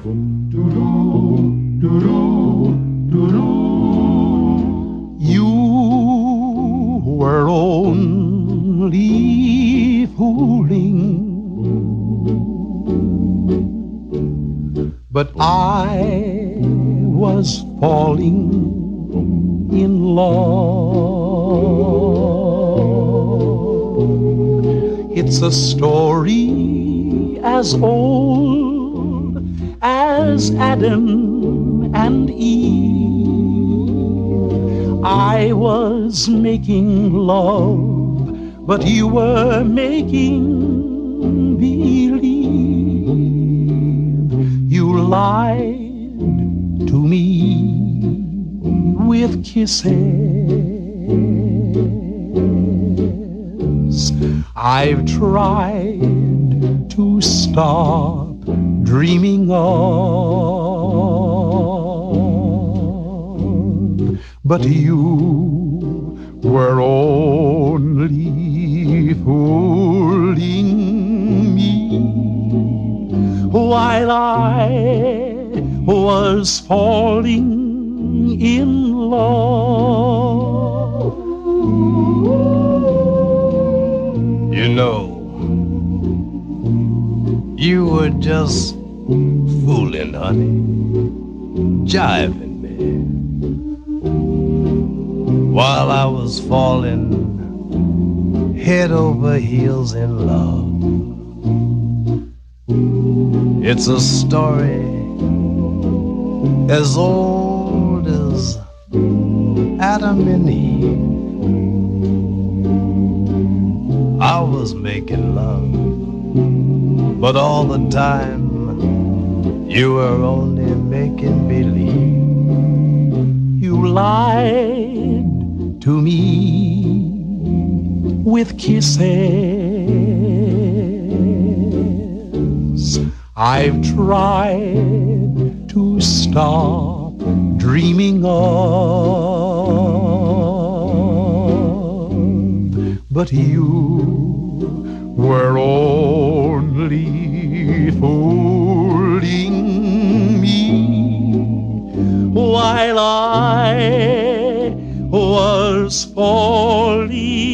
You were only fooling, but I was falling in love. It's a story as old as Adam and Eve. I was making love, but you were making believe. You lied to me with kisses. I've tried to stop dreaming of, but you were only fooling me while I was falling in love. You know, you were just fooling, honey, jiving me while I was falling head over heels in love. It's a story as old as Adam and Eve. I was making love, but all the time you were only making believe. You lied to me with kisses. I've tried to stop dreaming of, but you were only fooling me while I was falling